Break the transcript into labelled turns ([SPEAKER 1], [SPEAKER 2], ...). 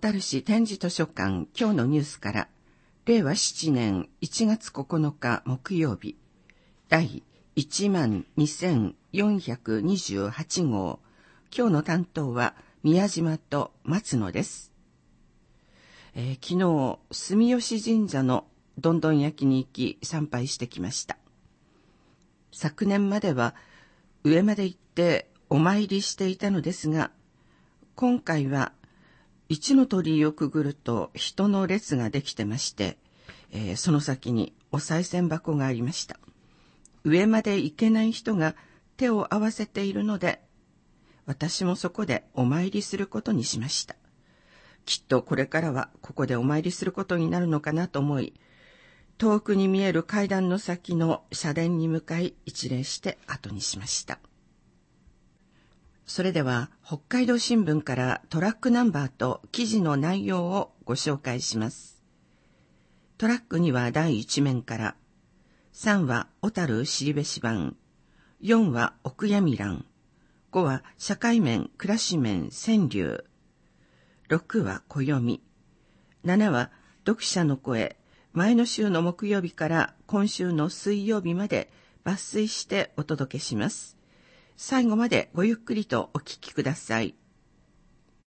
[SPEAKER 1] 小樽市展示図書館今日のニュースから、令和7年1月9日木曜日、第12428号。今日の担当は宮島と松野です。昨日、住吉神社のどんどん焼きに行き参拝してきました。昨年までは上まで行ってお参りしていたのですが、今回は一の鳥居をくぐると人の列ができてまして、その先にお賽銭箱がありました。上まで行けない人が手を合わせているので、私もそこでお参りすることにしました。きっとこれからはここでお参りすることになるのかなと思い、遠くに見える階段の先の社殿に向かい一礼して後にしました。それでは北海道新聞からトラックナンバーと記事の内容をご紹介します。トラックには第1面から、3は小樽後部版、4はお悔やみ欄、5は社会面暮らし面川柳、6は暦、7は読者の声、前の週の木曜日から今週の水曜日まで抜粋してお届けします。最後までごゆっくりとお聞きください。